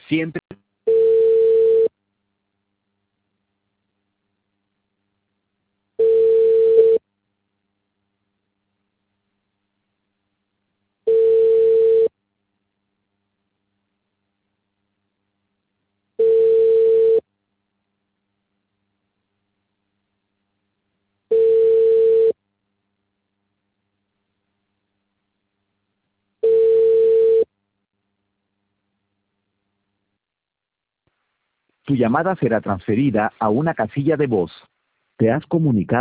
Siempre. Tu llamada será transferida a una casilla de voz. Te has comunicado